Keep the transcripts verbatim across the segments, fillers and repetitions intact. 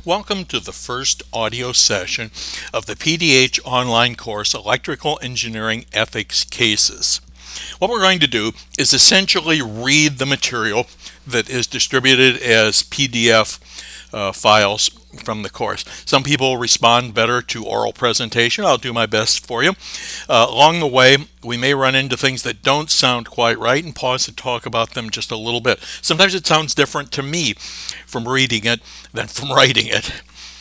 Welcome to the first audio session of the P D H online course Electrical Engineering Ethics Cases. What we're going to do is essentially read the material that is distributed as P D F uh, files from the course. Some people respond better to oral presentation. I'll do my best for you. Uh, along the way, we may run into things that don't sound quite right and pause to talk about them just a little bit. Sometimes it sounds different to me from reading it than from writing it.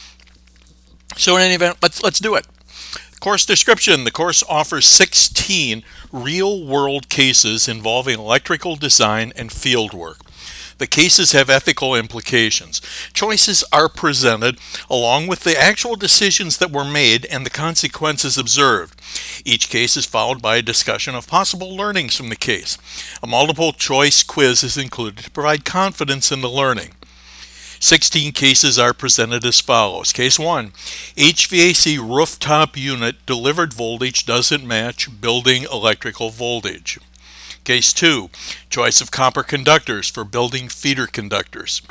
So in any event, let's let's do it. Course description. The course offers sixteen real-world cases involving electrical design and fieldwork. The cases have ethical implications. Choices are presented along with the actual decisions that were made and the consequences observed. Each case is followed by a discussion of possible learnings from the case. A multiple choice quiz is included to provide confidence in the learning. sixteen cases are presented as follows. Case one, H V A C rooftop unit delivered voltage doesn't match building electrical voltage. Case two, choice of copper conductors for building feeder conductors.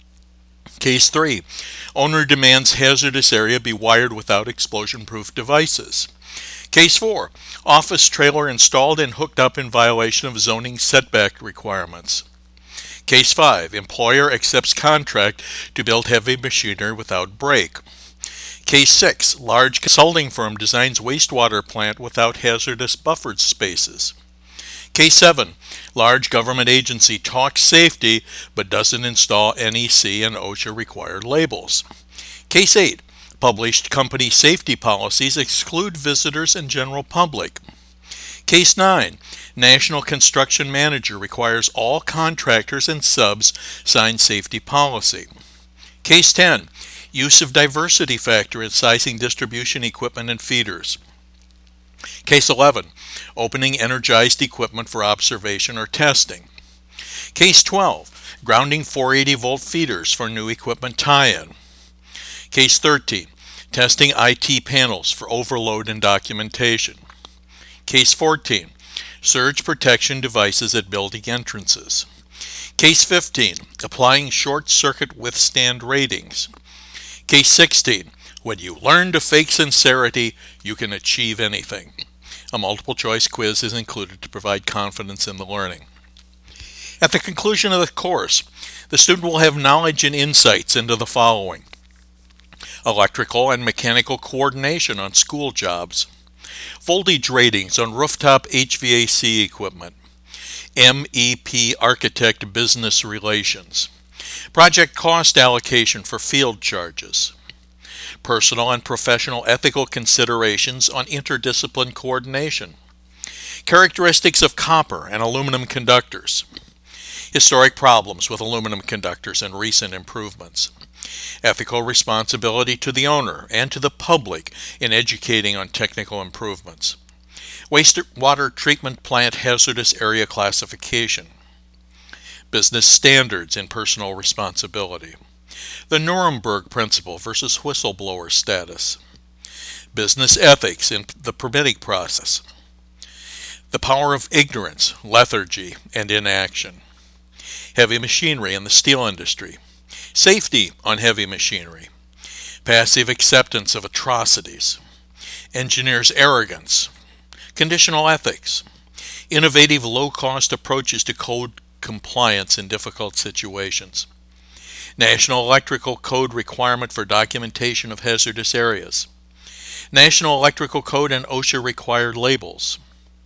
Case three, owner demands hazardous area be wired without explosion-proof devices. Case four, office trailer installed and hooked up in violation of zoning setback requirements. Case five, employer accepts contract to build heavy machinery without brake. Case six, large consulting firm designs wastewater plant without hazardous buffered spaces. Case seven, large government agency talks safety but doesn't install N E C and OSHA required labels. Case eight, published company safety policies exclude visitors and general public. Case nine, National Construction Manager requires all contractors and subs sign safety policy. Case ten, use of diversity factor in sizing distribution equipment and feeders. Case eleven, opening energized equipment for observation or testing. Case twelve, grounding four eighty volt feeders for new equipment tie-in. Case thirteen, testing I T panels for overload and documentation. Case fourteen, surge protection devices at building entrances. Case fifteen, applying short circuit withstand ratings. Case sixteen, when you learn to fake sincerity, you can achieve anything. A multiple choice quiz is included to provide confidence in the learning. At the conclusion of the course, the student will have knowledge and insights into the following: electrical and mechanical coordination on school jobs, voltage ratings on rooftop H V A C equipment, M E P architect business relations, project cost allocation for field charges, personal and professional ethical considerations on interdiscipline coordination, characteristics of copper and aluminum conductors, historic problems with aluminum conductors and recent improvements, ethical responsibility to the owner and to the public in educating on technical improvements, wastewater treatment plant hazardous area classification, business standards in personal responsibility, the Nuremberg principle versus whistleblower status, business ethics in the permitting process, the power of ignorance, lethargy, and inaction, heavy machinery in the steel industry, safety on heavy machinery, passive acceptance of atrocities, engineers' arrogance, conditional ethics, innovative low-cost approaches to code compliance in difficult situations, National Electrical Code requirement for documentation of hazardous areas, National Electrical Code and OSHA required labels.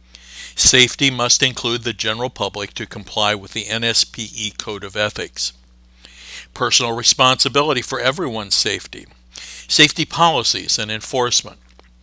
Safety must include the general public to comply with the N S P E Code of Ethics. Personal responsibility for everyone's safety, safety policies and enforcement,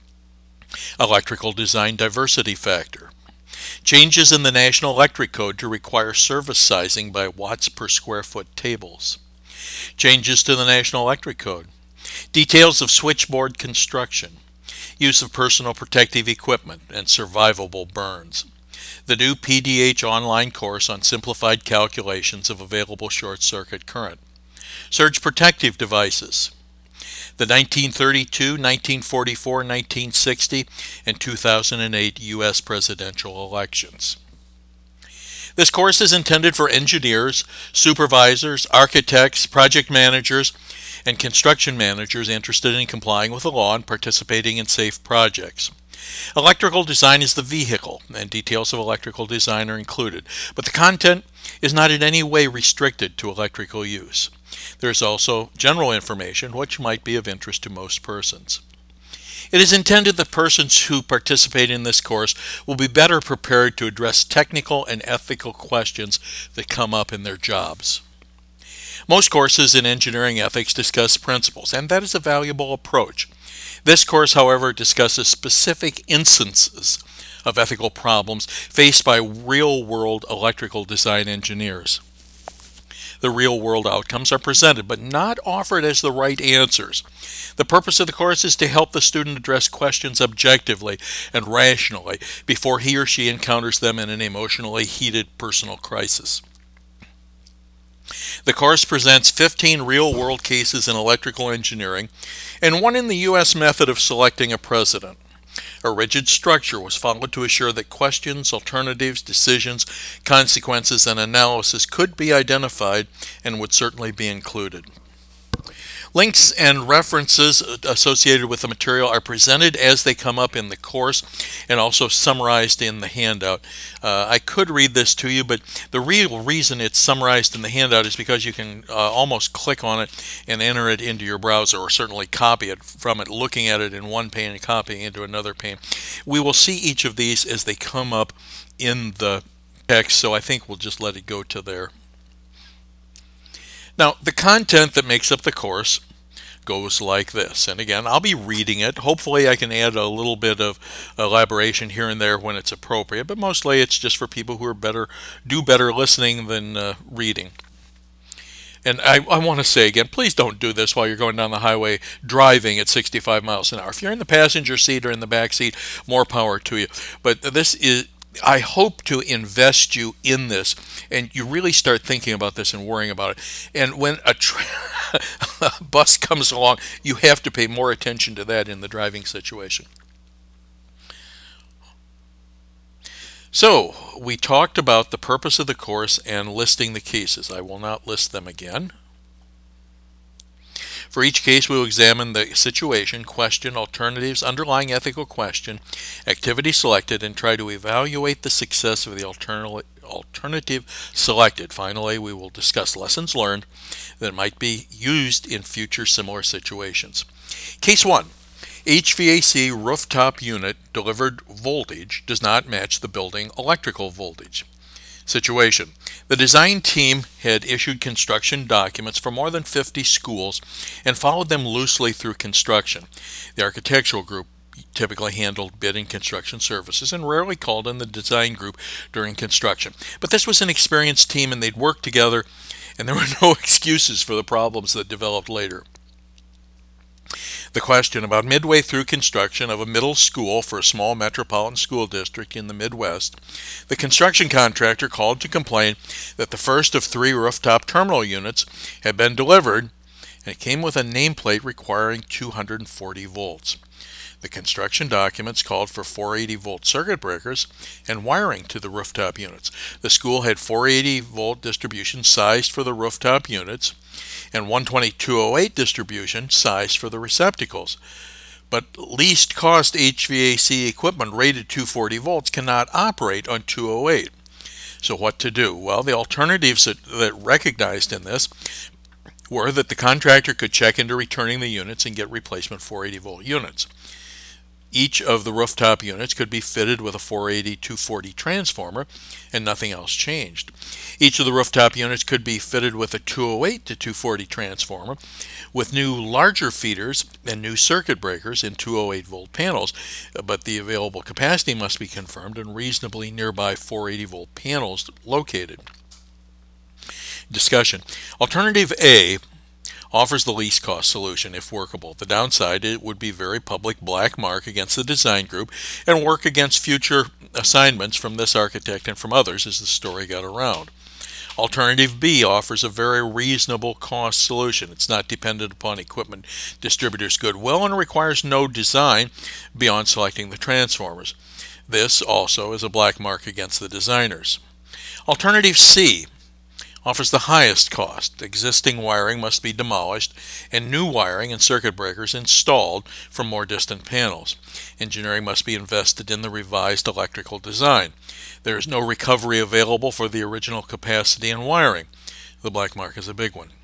electrical design diversity factor, changes in the National Electric Code to require service sizing by watts per square foot tables, changes to the National Electric Code, details of switchboard construction, use of personal protective equipment and survivable burns, the new P D H online course on simplified calculations of available short circuit current, surge protective devices, the nineteen thirty-two, nineteen forty-four, nineteen sixty, and two thousand eight U S presidential elections. This course is intended for engineers, supervisors, architects, project managers, and construction managers interested in complying with the law and participating in safe projects. Electrical design is the vehicle, and details of electrical design are included, but the content is not in any way restricted to electrical use. There is also general information which might be of interest to most persons. It is intended that persons who participate in this course will be better prepared to address technical and ethical questions that come up in their jobs. Most courses in engineering ethics discuss principles, and that is a valuable approach. This course, however, discusses specific instances of ethical problems faced by real-world electrical design engineers. The real-world outcomes are presented, but not offered as the right answers. The purpose of the course is to help the student address questions objectively and rationally before he or she encounters them in an emotionally heated personal crisis. The course presents fifteen real-world cases in electrical engineering and one in the U S method of selecting a president. A rigid structure was followed to assure that questions, alternatives, decisions, consequences, and analysis could be identified and would certainly be included. Links and references associated with the material are presented as they come up in the course and also summarized in the handout. Uh, I could read this to you, but the real reason it's summarized in the handout is because you can uh, almost click on it and enter it into your browser, or certainly copy it from it, looking at it in one pane and copying it into another pane. We will see each of these as they come up in the text, so I think we'll just let it go to there. Now, the content that makes up the course goes like this. And again, I'll be reading it. Hopefully I can add a little bit of elaboration here and there when it's appropriate, but mostly it's just for people who are better, do better listening than uh, reading. And I, I want to say again, please don't do this while you're going down the highway driving at sixty-five miles an hour. If you're in the passenger seat or in the back seat, more power to you. But this is, I hope to invest you in this, and you really start thinking about this and worrying about it. And when a, tra- a bus comes along, you have to pay more attention to that in the driving situation. So, we talked about the purpose of the course and listing the cases. I will not list them again. For each case, we will examine the situation, question, alternatives, underlying ethical question, activity selected, and try to evaluate the success of the alternative selected. Finally, we will discuss lessons learned that might be used in future similar situations. Case one. H V A C rooftop unit delivered voltage does not match the building electrical voltage. Situation. The design team had issued construction documents for more than fifty schools and followed them loosely through construction. The architectural group typically handled bid and construction services and rarely called in the design group during construction. But this was an experienced team, and they'd worked together, and there were no excuses for the problems that developed later. The question: about midway through construction of a middle school for a small metropolitan school district in the Midwest, the construction contractor called to complain that the first of three rooftop terminal units had been delivered, and it came with a nameplate requiring two hundred forty volts. The construction documents called for four hundred eighty volt circuit breakers and wiring to the rooftop units. The school had four hundred eighty volt distribution sized for the rooftop units and one twenty two oh eight distribution sized for the receptacles. But least cost H V A C equipment rated two hundred forty volts cannot operate on two oh eight. So what to do? Well, the alternatives that, that recognized in this were that the contractor could check into returning the units and get replacement four hundred eighty volt units. Each of the rooftop units could be fitted with a four eighty two forty transformer, and nothing else changed. Each of the rooftop units could be fitted with a two oh eight to two forty transformer, with new larger feeders and new circuit breakers in two oh eight volt panels, but the available capacity must be confirmed and reasonably nearby four eighty volt panels located. Discussion. Alternative A offers the least cost solution if workable. The downside, it would be very public black mark against the design group and work against future assignments from this architect and from others as the story got around. Alternative B offers a very reasonable cost solution. It's not dependent upon equipment distributors' goodwill and requires no design beyond selecting the transformers. This also is a black mark against the designers. Alternative C offers the highest cost. Existing wiring must be demolished and new wiring and circuit breakers installed from more distant panels. Engineering must be invested in the revised electrical design. There is no recovery available for the original capacity and wiring. The black mark is a big one.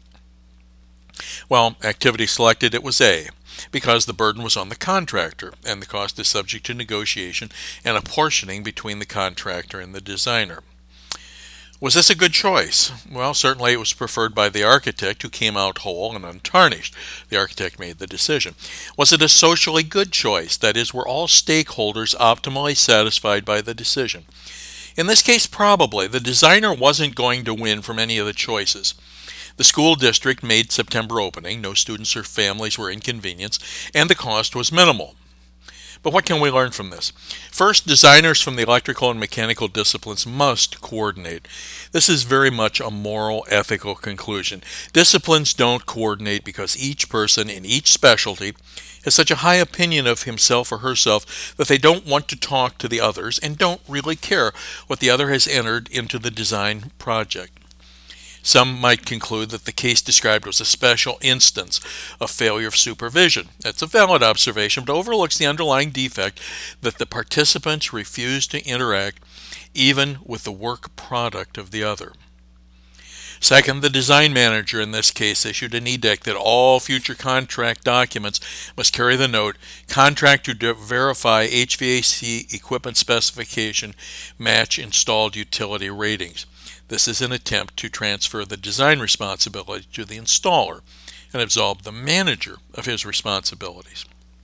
Well, activity selected, it was A, because the burden was on the contractor, and the cost is subject to negotiation and apportioning between the contractor and the designer. Was this a good choice? Well, certainly it was preferred by the architect, who came out whole and untarnished. The architect made the decision. Was it a socially good choice? That is, were all stakeholders optimally satisfied by the decision? In this case, probably. The designer wasn't going to win from any of the choices. The school district made September opening, no students or families were inconvenienced, and the cost was minimal. But what can we learn from this? First, designers from the electrical and mechanical disciplines must coordinate. This is very much a moral, ethical conclusion. Disciplines don't coordinate because each person in each specialty has such a high opinion of himself or herself that they don't want to talk to the others and don't really care what the other has entered into the design project. Some might conclude that the case described was a special instance of failure of supervision. That's a valid observation, but overlooks the underlying defect that the participants refused to interact even with the work product of the other. Second, the design manager in this case issued an edict that all future contract documents must carry the note, "Contract to verify H V A C equipment specification match installed utility ratings." This is an attempt to transfer the design responsibility to the installer and absolve the manager of his responsibilities.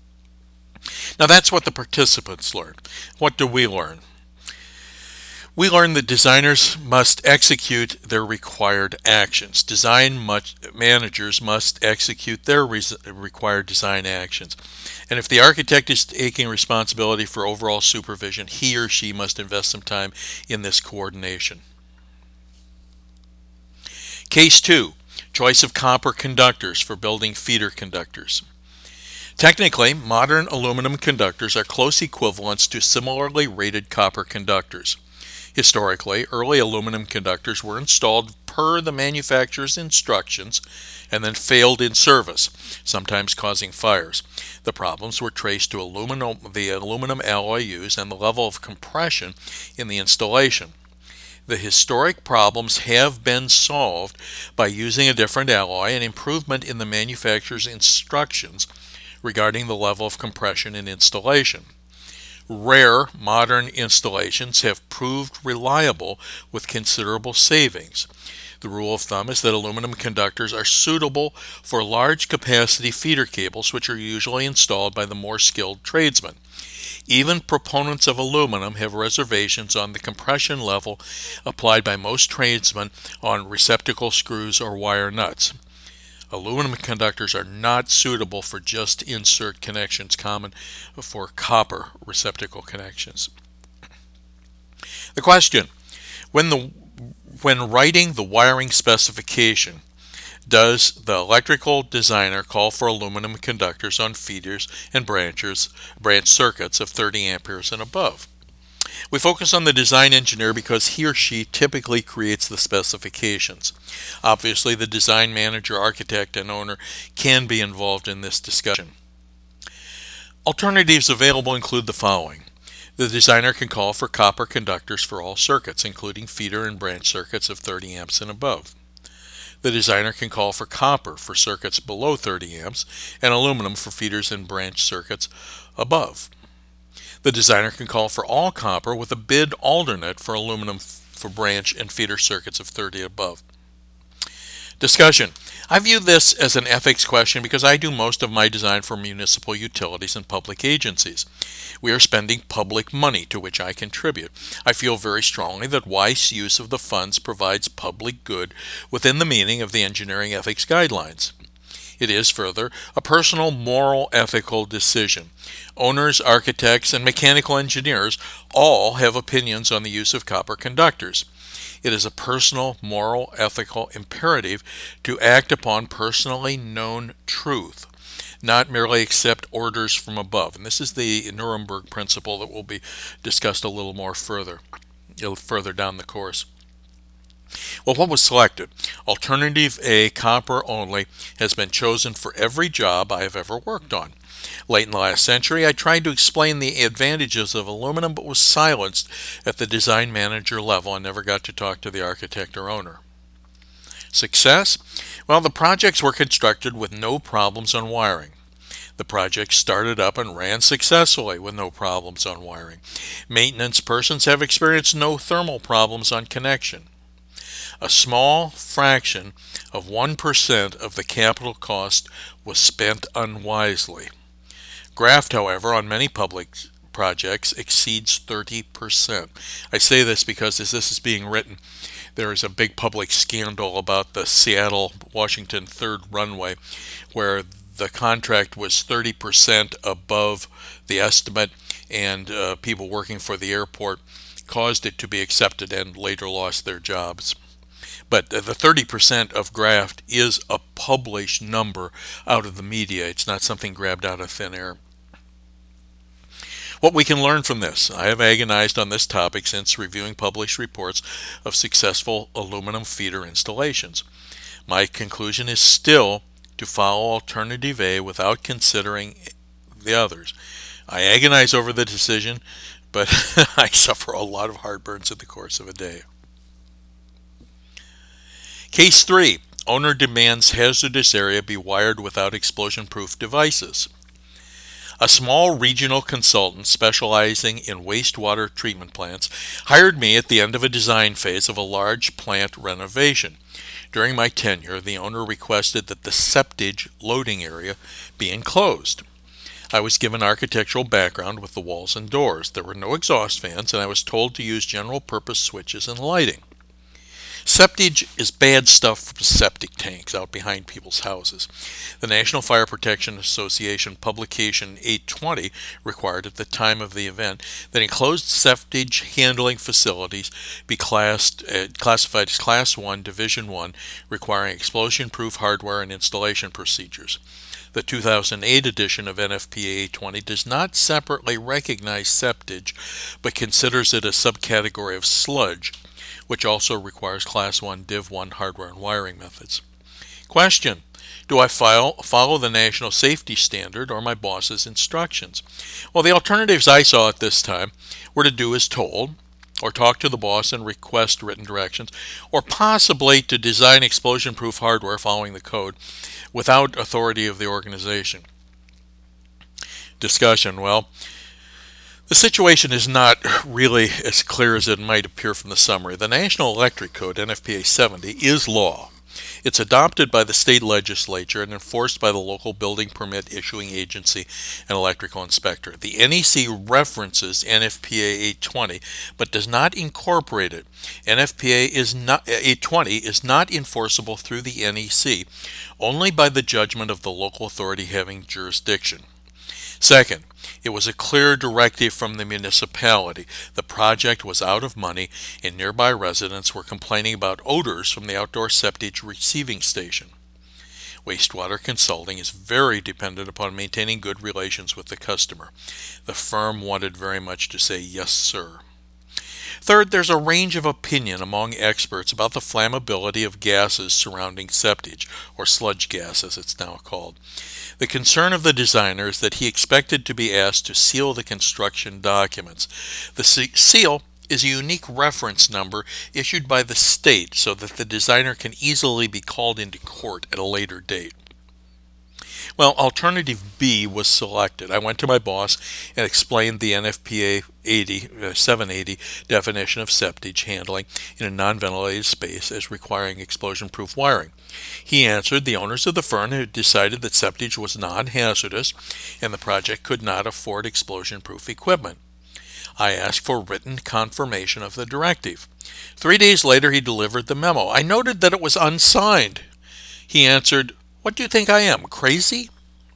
Now that's what the participants learned. What do we learn? We learn that designers must execute their required actions. Design much, managers must execute their res, required design actions. And if the architect is taking responsibility for overall supervision, he or she must invest some time in this coordination. Case two, choice of copper conductors for building feeder conductors. Technically, modern aluminum conductors are close equivalents to similarly rated copper conductors. Historically, early aluminum conductors were installed per the manufacturer's instructions and then failed in service, sometimes causing fires. The problems were traced to aluminum, the aluminum alloy used and the level of compression in the installation. The historic problems have been solved by using a different alloy and improvement in the manufacturer's instructions regarding the level of compression in installation. Rare modern installations have proved reliable with considerable savings. The rule of thumb is that aluminum conductors are suitable for large capacity feeder cables, which are usually installed by the more skilled tradesmen. Even proponents of aluminum have reservations on the compression level applied by most tradesmen on receptacle screws or wire nuts. Aluminum conductors are not suitable for just insert connections common for copper receptacle connections. The question, when the when writing the wiring specification, does the electrical designer call for aluminum conductors on feeders and branches, branch circuits of thirty amperes and above? We focus on the design engineer because he or she typically creates the specifications. Obviously, the design manager, architect, and owner can be involved in this discussion. Alternatives available include the following. The designer can call for copper conductors for all circuits, including feeder and branch circuits of thirty amps and above. The designer can call for copper for circuits below thirty amps and aluminum for feeders and branch circuits above. The designer can call for all copper with a bid alternate for aluminum for branch and feeder circuits of thirty above. Discussion. I view this as an ethics question because I do most of my design for municipal utilities and public agencies. We are spending public money to which I contribute. I feel very strongly that wise use of the funds provides public good within the meaning of the engineering ethics guidelines. It is, further, a personal, moral, ethical decision. Owners, architects, and mechanical engineers all have opinions on the use of copper conductors. It is a personal, moral, ethical imperative to act upon personally known truth, not merely accept orders from above. And this is the Nuremberg principle that will be discussed a little more further. further down the course. Well, what was selected? Alternative A, copper only, has been chosen for every job I have ever worked on. Late in the last century, I tried to explain the advantages of aluminum but was silenced at the design manager level and never got to talk to the architect or owner. Success? Well, the projects were constructed with no problems on wiring. The project started up and ran successfully with no problems on wiring. Maintenance persons have experienced no thermal problems on connection. A small fraction of one percent of the capital cost was spent unwisely. Graft, however, on many public projects exceeds thirty percent. I say this because as this is being written, there is a big public scandal about the Seattle-Washington third runway where the contract was thirty percent above the estimate, and uh, people working for the airport caused it to be accepted and later lost their jobs. But the thirty percent of graft is a published number out of the media. It's not something grabbed out of thin air. What we can learn from this. I have agonized on this topic since reviewing published reports of successful aluminum feeder installations. My conclusion is still to follow alternative A without considering the others. I agonize over the decision, but I suffer a lot of heartburns in the course of a day. Case three. Owner demands hazardous area be wired without explosion-proof devices. A small regional consultant specializing in wastewater treatment plants hired me at the end of a design phase of a large plant renovation. During my tenure, the owner requested that the septage loading area be enclosed. I was given architectural background with the walls and doors. There were no exhaust fans, and I was told to use general-purpose switches and lighting. Septage is bad stuff from septic tanks out behind people's houses. The National Fire Protection Association publication eight twenty required at the time of the event that enclosed septage handling facilities be classed, uh, classified as Class one, Division one, requiring explosion-proof hardware and installation procedures. The two thousand eight edition of N F P A eight twenty does not separately recognize septage, but considers it a subcategory of sludge, which also requires Class one, Div one hardware and wiring methods. Question: do I file, follow the national safety standard or my boss's instructions? Well, the alternatives I saw at this time were to do as told, or talk to the boss and request written directions, or possibly to design explosion-proof hardware following the code without authority of the organization. Discussion: well, the situation is not really as clear as it might appear from the summary. The National Electric Code, N F P A seventy, is law. It's adopted by the state legislature and enforced by the local building permit issuing agency and electrical inspector. The N E C references N F P A eight twenty but does not incorporate it. N F P A is not, eight twenty is not enforceable through the N E C, only by the judgment of the local authority having jurisdiction. Second, it was a clear directive from the municipality. The project was out of money, and nearby residents were complaining about odors from the outdoor septage receiving station. Wastewater consulting is very dependent upon maintaining good relations with the customer. The firm wanted very much to say yes, sir. Third, there's a range of opinion among experts about the flammability of gases surrounding septage, or sludge gas as it's now called. The concern of the designer is that he expected to be asked to seal the construction documents. The seal is a unique reference number issued by the state so that the designer can easily be called into court at a later date. Well, alternative B was selected. I went to my boss and explained the N F P A eighty, uh, seven eighty definition of septage handling in a non-ventilated space as requiring explosion-proof wiring. He answered the owners of the firm had decided that septage was non-hazardous and the project could not afford explosion-proof equipment. I asked for written confirmation of the directive. Three days later, he delivered the memo. I noted that it was unsigned. He answered, "What do you think I am, crazy?"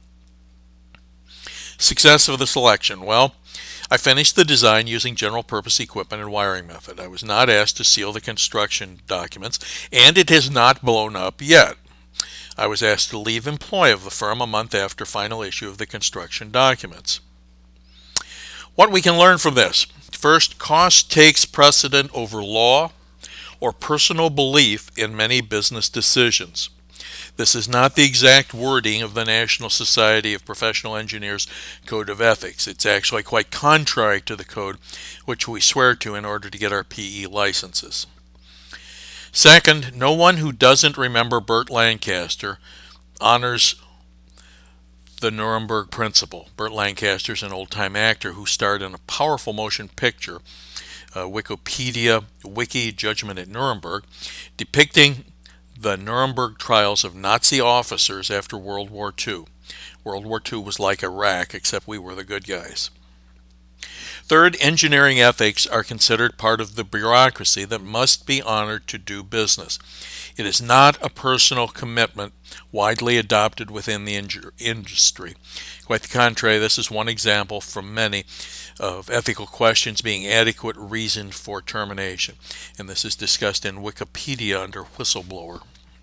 Success of the selection. Well, I finished the design using general-purpose equipment and wiring method. I was not asked to seal the construction documents, and it has not blown up yet. I was asked to leave employ of the firm a month after final issue of the construction documents. What we can learn from this. First, cost takes precedent over law or personal belief in many business decisions. This is not the exact wording of the National Society of Professional Engineers Code of Ethics. It's actually quite contrary to the code which we swear to in order to get our P E licenses. Second, no one who doesn't remember Burt Lancaster honors the Nuremberg Principle. Burt Lancaster is an old-time actor who starred in a powerful motion picture, uh, Wikipedia Wiki Judgment at Nuremberg, depicting the Nuremberg trials of Nazi officers after World War Two. World War Two was like Iraq, except we were the good guys. Third, engineering ethics are considered part of the bureaucracy that must be honored to do business. It is not a personal commitment widely adopted within the industry. Quite the contrary, this is one example from many of ethical questions being adequate reason for termination. And this is discussed in Wikipedia under whistleblower.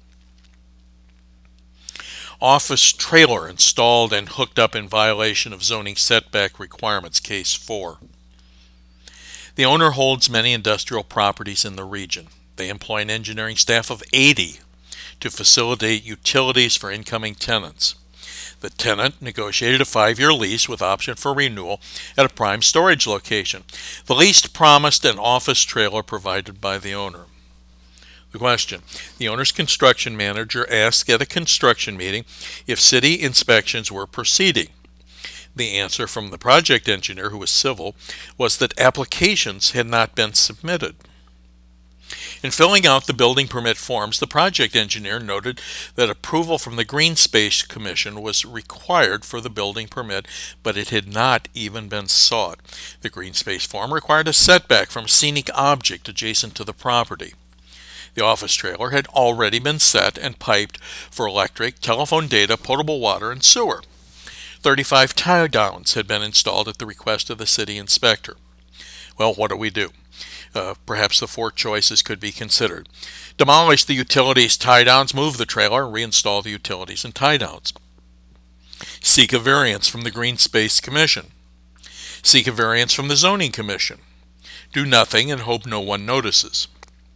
Office trailer installed and hooked up in violation of zoning setback requirements, case four. The owner holds many industrial properties in the region. They employ an engineering staff of eighty to facilitate utilities for incoming tenants. The tenant negotiated a five-year lease with option for renewal at a prime storage location. The lease promised an office trailer provided by the owner. The question: the owner's construction manager asked at a construction meeting if city inspections were proceeding. The answer from the project engineer, who was civil, was that applications had not been submitted. In filling out the building permit forms, the project engineer noted that approval from the Green Space Commission was required for the building permit, but it had not even been sought. The Green Space form required a setback from a scenic object adjacent to the property. The office trailer had already been set and piped for electric, telephone data, potable water, and sewer. thirty-five tie-downs had been installed at the request of the city inspector. Well, what do we do? Uh, perhaps the four choices could be considered. Demolish the utilities tie-downs, move the trailer, and reinstall the utilities and tie-downs. Seek a variance from the Green Space Commission. Seek a variance from the Zoning Commission. Do nothing and hope no one notices.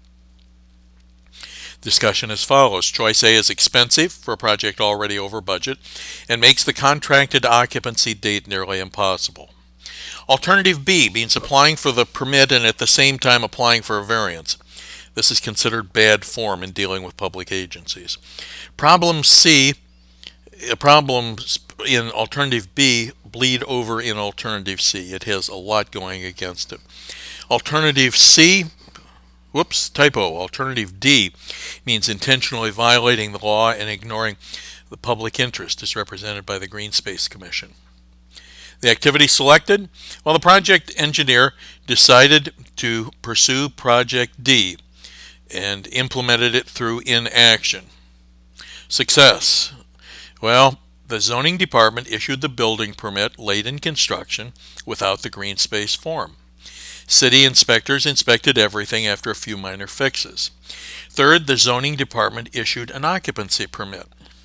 Discussion as follows. Choice A is expensive for a project already over budget and makes the contracted occupancy date nearly impossible. Alternative B means applying for the permit and at the same time applying for a variance. This is considered bad form in dealing with public agencies. Problem C, problems in Alternative B bleed over in Alternative C. It has a lot going against it. Alternative C, whoops, typo, Alternative D means intentionally violating the law and ignoring the public interest as represented by the Green Space Commission. The activity selected? Well, the project engineer decided to pursue Project D and implemented it through inaction. Success? Well, the zoning department issued the building permit late in construction without the Green Space form. City inspectors inspected everything after a few minor fixes. Third, the zoning department issued an occupancy permit.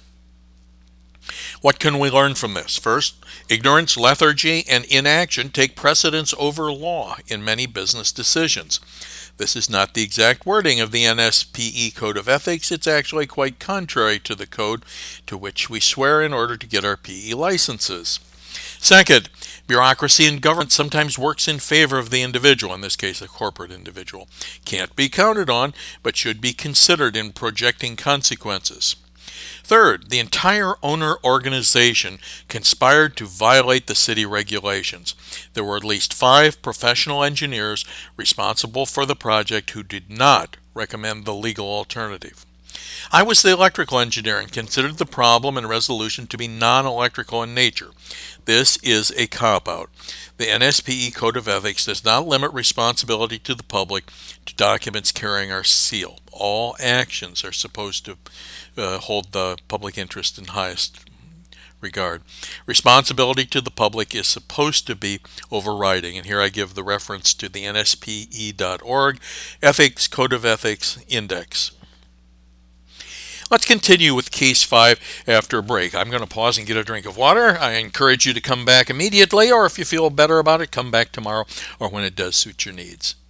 What can we learn from this? First, ignorance, lethargy, and inaction take precedence over law in many business decisions. This is not the exact wording of the N S P E Code of Ethics. It's actually quite contrary to the code to which we swear in order to get our P E licenses. Second, bureaucracy in government sometimes works in favor of the individual, in this case a corporate individual. Can't be counted on, but should be considered in projecting consequences. Third, the entire owner organization conspired to violate the city regulations. There were at least five professional engineers responsible for the project who did not recommend the legal alternative. I was the electrical engineer and considered the problem and resolution to be non-electrical in nature. This is a cop-out. The N S P E Code of Ethics does not limit responsibility to the public to documents carrying our seal. All actions are supposed to uh, hold the public interest in highest regard. Responsibility to the public is supposed to be overriding, and here I give the reference to the N S P E dot org Ethics Code of Ethics Index. Let's continue with case five after a break. I'm going to pause and get a drink of water. I encourage you to come back immediately, or if you feel better about it, come back tomorrow or when it does suit your needs.